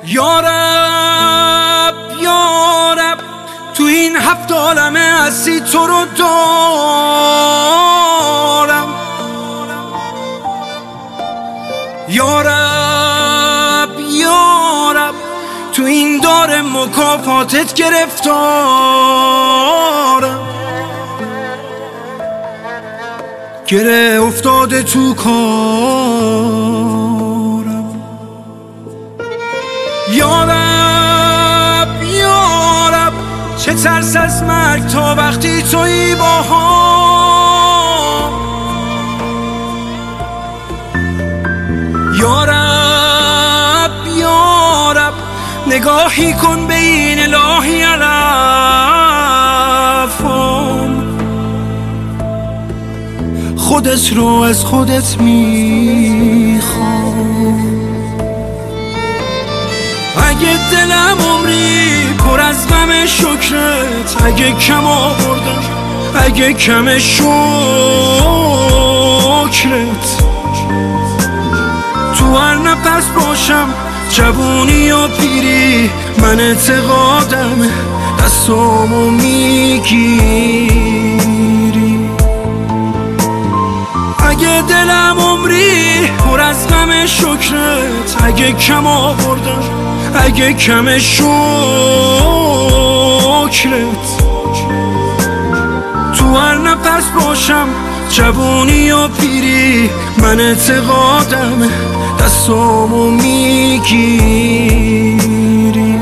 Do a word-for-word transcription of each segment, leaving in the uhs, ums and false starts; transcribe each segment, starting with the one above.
یارب یارب تو این هفت عالمه هستی تو رو دارم. یارب یارب تو این دار مکافاتت گرفتارم. گره افتاده تو کارم. یارب یارب چه ترس از مرگ تا وقتی تویی با هم. یارب یارب نگاهی کن به این الهی علفم. خودت رو از خودت میخوام. اگه دلم عمری پر از غم شکرت، اگه کم آوردم اگه کم شکرت، تو هر نفس باشم جوونی و پیری، من اعتقادم دستامو میگیری. اگه دلم عمری پر از غم شکرت، اگه کم آوردم اگه کم شکرت، تو هر نفس باشم جوونی و پیری، من اعتقادم دستامو میگیری.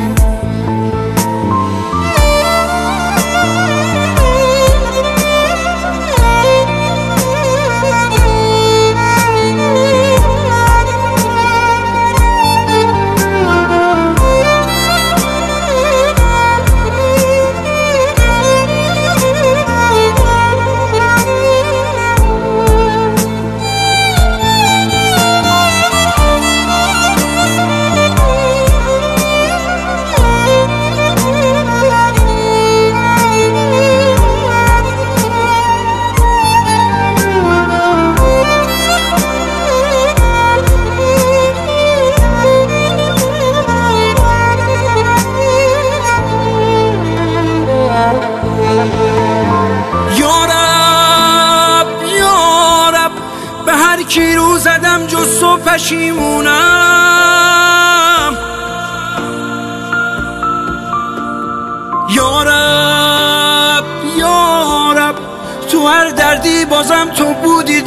کی رو زدم جز تو پشیمونم. یارب یارب تو هر دردی بازم تو بودی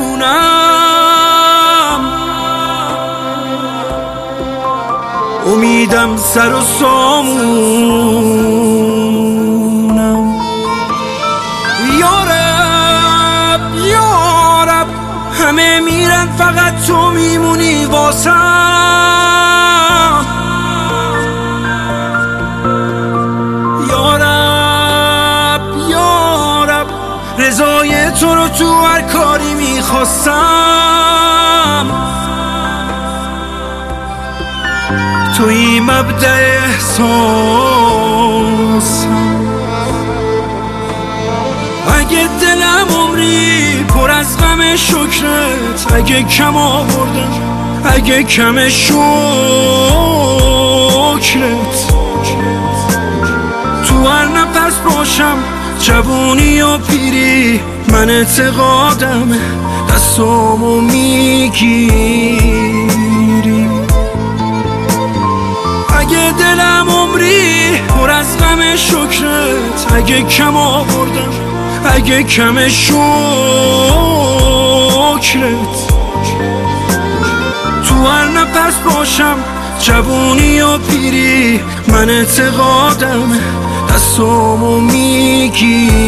درمونم. امیدم سر و سامونم. یارب یارب همه میرن فقط تو میمونی واسم. یارب یارب رضای تو رو تو هر کاری میخواستم. توی مبدأ احساسم. اگه دلم عمری پر از غم شکرت، اگه کم آوردم اگه کم شکرت، تو هر نفس باشم جوونی و پیری، من اعتقادم دستامو میگیری. اگه دلم عمری پر از غم شکرت، اگه کم آوردم اگه کم شکرت، تو هر نفس باشم جوونی و پیری، من اعتقادم دستامو میگیری.